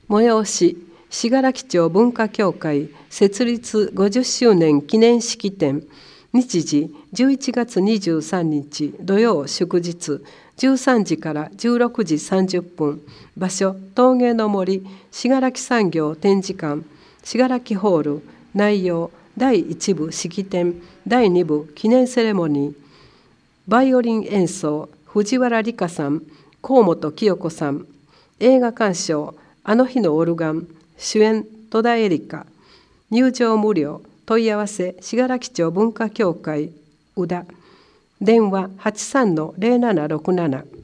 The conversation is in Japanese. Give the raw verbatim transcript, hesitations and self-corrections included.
催し信楽町文化協会設立ごじゅっしゅうねん記念式典。日時じゅういちがつにじゅうさんにち土曜祝日じゅうさんじからじゅうろくじさんじゅっぷん。場所陶芸の森信楽産業展示館信楽ホール。内容だいいち部式典だいに部記念セレモニー。バイオリン演奏藤原理香さん河本清子さん。映画鑑賞あの日のオルガン主演戸田恵梨香。入場無料。問い合わせ信楽町文化協会宇田。電話 はちさんのゼロななろくなな。